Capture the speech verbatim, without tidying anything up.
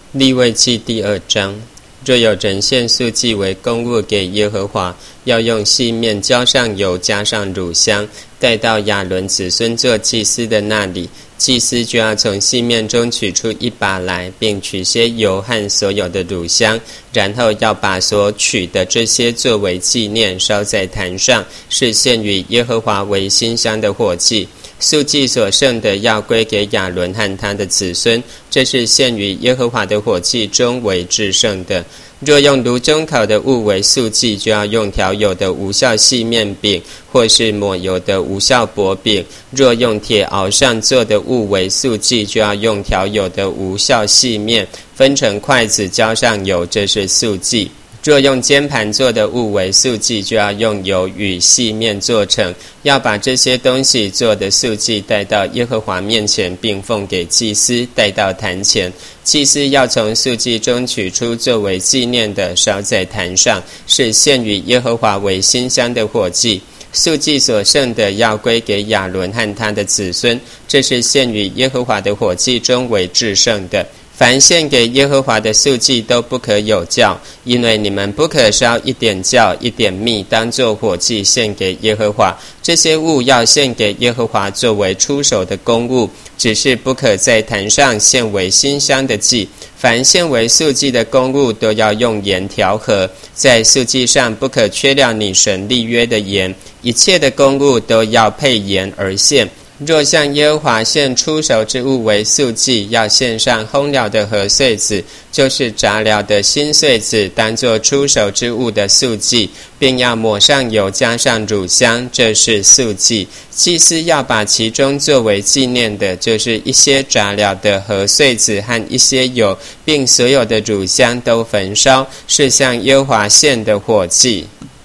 利未记第二章，若有人献素祭为供物给耶和华，要用细面浇上油，加上乳香，带到亚伦子孙做祭司的那里。祭司就要从细面中取出一把来，并取些油和所有的乳香，然后要把所取的这些作为纪念，烧在坛上，是献与耶和华为馨香的火祭。素祭所剩的要归给亚伦和他的子孙，这是献与耶和华的火祭中为至圣的。若用炉中烤的物为素祭，就要用调油的无酵细面饼，或是抹油的无酵薄饼；若用铁熬上做的物为素祭，就要用调油的无酵细面，分成筷子浇上油，这是素祭。若用煎盘做的物为素祭，就要用油与细面做成，要把这些东西做的素祭带到耶和华面前，并奉给祭司，带到坛前。祭司要从素祭中取出作为纪念的，烧在坛上，是献与耶和华为馨香的火祭。素祭所剩的要归给亚伦和他的子孙，这是献与耶和华的火祭中为至圣的。凡献给耶和华的素祭都不可有酵，因为你们不可烧一点酵一点蜜当作火祭献给耶和华。这些物要献给耶和华作为出手的公物，只是不可在坛上献为馨香的祭。凡献为素祭的公物都要用盐调和，在素祭上不可缺了你神立约的盐，一切的公物都要配盐而献。若向耶和华献出熟之物为素祭，要献上烘了的禾穗子，就是炸了的新穗子，当作出熟之物的素祭，并要抹上油，加上乳香，这是素祭。祭司要把其中作为纪念的，就是一些炸了的禾穗子和一些油，并所有的乳香都焚烧，是向耶和华献的火祭。